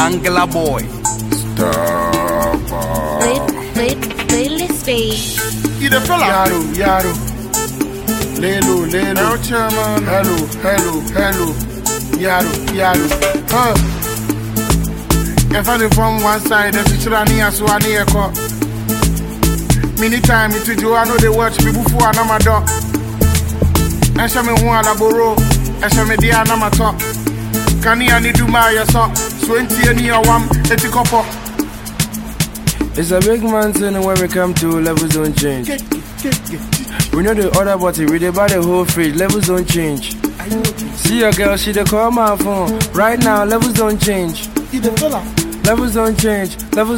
Angela Boy. Playlist babe. You the fella? Yaro. Lelo. Hello. Yaro. If I from one side, then to Chirania, so I near call. Many time into Joe, I know they watch me before I know my dog. I shall me one laboro, I shall me dear Nama talk. Can you only do my yourself? 20 and year one, let it couple. It's a big mountain when we come to levels don't change. We know the other body, we dey buy the whole fridge, levels don't change. See your girl, she dey call my phone. Right now, levels don't change. Levels don't change.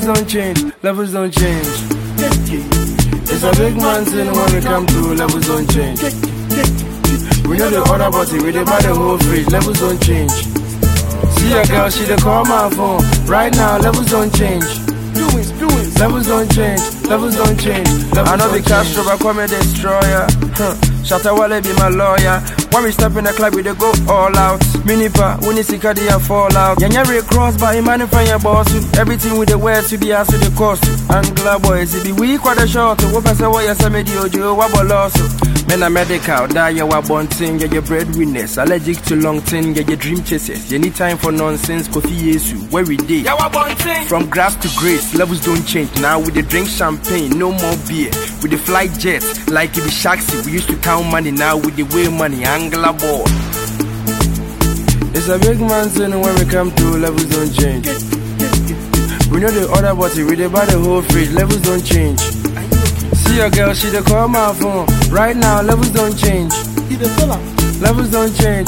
It's a big mountain when we come to levels don't change. We know the other body, we dey buy the whole fridge, levels don't change. See your girl, she dey call my phone. Right now, levels don't change. Levels don't change. I know the Castro, but call me destroyer. Shatta Wale be my lawyer. When we step in the club, we dey go all out. Minipa, we need to cut the fallout. Yanya Ray cross, but he manifest your boss. Everything with the words to be asked to the cost. Angla boys, it be weak or the short. What I say, what you say, me the ojo, what loss. Men are medical, die you are bunting, get your breadwinners. Allergic to long thing, get your dream chases. You need time for nonsense, coffee yesu, where we day. From grass to grace, levels don't change. Now we dey drink champagne, no more beer. With the flight jets, like it be shaxi. We used to count money, now with the way money, Angela Boy. It's a big mountain when we come to levels don't change. We know the other body, we dey buy the whole fridge, levels don't change. See your girl, she dey call my phone. Right now, levels don't change. Levels don't change.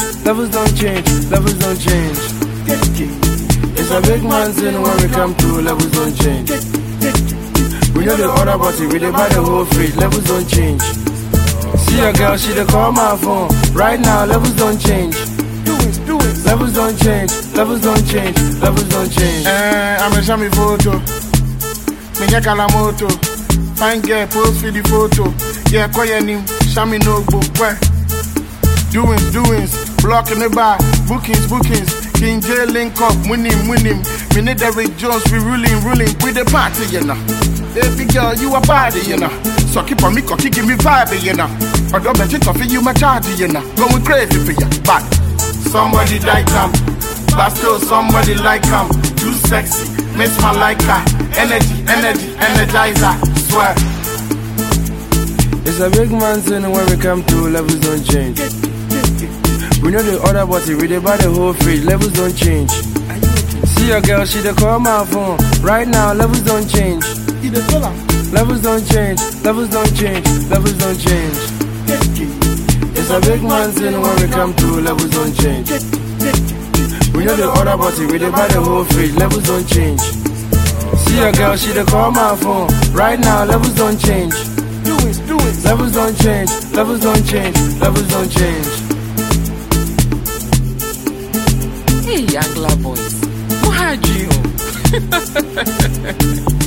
It's a big mountain when we come to levels don't change. We know the other body, we dey buy the whole fridge, levels don't change. See your girl, she dey call my phone. Right now, levels don't change. Levels don't change. I'm a Shami photo. Minya Kalamoto. Fine girl, post for the photo. Yeah, call your name, Shami notebook. Doings, blocking the bar, bookings. King J link up, winning. Me need Derrick Jones, we ruling with the party, you know. Baby girl, you a body, you know. So keep on me, cocky, give me vibe, you know. Or don't bet it off you, my charge, you know. Going crazy for you, but somebody like him, but still somebody like him. Too sexy, miss my like her. Energy, energizer, swear. It's a big mountain when we come to levels don't change. We know the other body, we dey buy the whole fridge, levels don't change. See your girl, she dey call my phone. Right now, levels don't change. Levels don't change. It's a big mountain when we come to levels don't change. We know the other body, we dey buy the whole fridge, levels don't change. See your girl, she dey call my phone. Right now, levels don't change. Levels don't change. Hey, Angla boys, who had you?